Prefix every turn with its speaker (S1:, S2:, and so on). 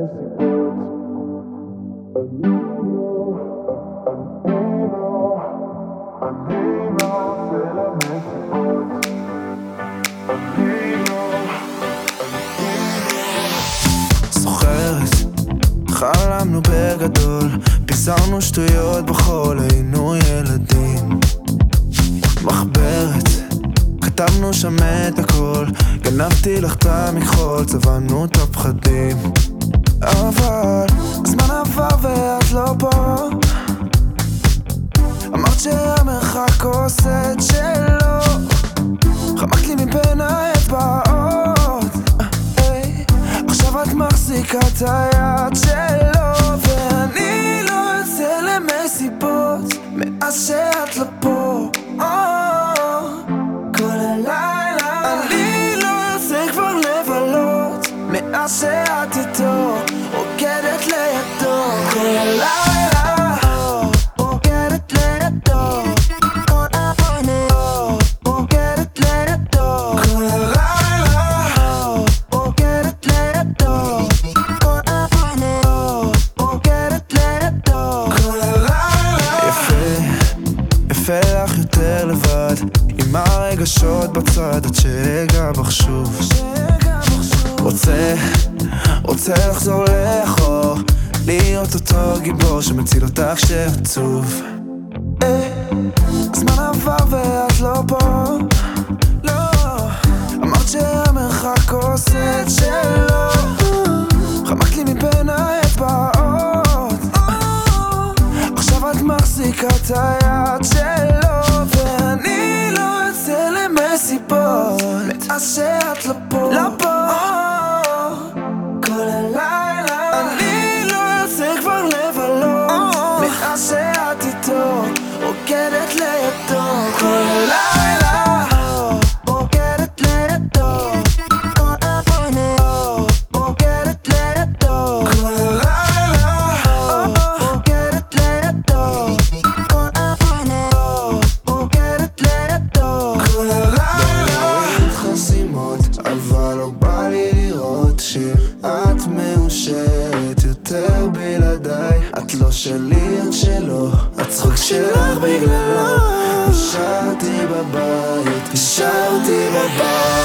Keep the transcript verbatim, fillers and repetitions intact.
S1: זוכרת, חלמנו בגדול, פיזרנו שטויות בחול, היינו ילדים. מחברת, כתבנו שם את הכל, גנבתי לך את המכחול, צבענו את הפחדים. אבל הזמן עבר ואת לא פה, אמרת שהמרחק עושה את שלו, חמקת לי מבין האצבעות, עכשיו את מחזיקה את היד שלו, ואני לא יוצא למסיבות מאז שאת לא פה. כל הלילה אני לא יוצא כבר לבלות מאז שאת איתו, רוקדת לידו. כל הלילה רוקדת לידו, רוקדת לידו. כל הלילה רוקדת לידו, רוקדת לידו. כל הלילה יפה, יפה לך יותר לבד, עם הרגשות בצד, עד שאגע שוב. רוצה, רוצה לחזור לאחור, להיות אותו גיבור שמציל אותך כשעצוב. הזמן עבר ואת לא פה, לא, אמרת שהמרחק עושה את שלו, חמקת לי מבין האצבעות, עכשיו את מחזיקה את היד שלו, ואני לא יוצא למסיבות מאז שאת לא פה. כל הלילה אני לא יוצא כבר לבלות מאז שאת איתו, רוקדת לידו. כל הלילה רוקדת לידו, רוקדת לידו. כל הלילה רוקדת לידו, רוקדת לידו. כל הלילה חסימות, אבל לא בא לי לראות שאת מאושרת יותר בלעדיי. את לא שלי, את שלו, הצחוק שלך בגללו. נשארתי בבית, נשארתי בבית.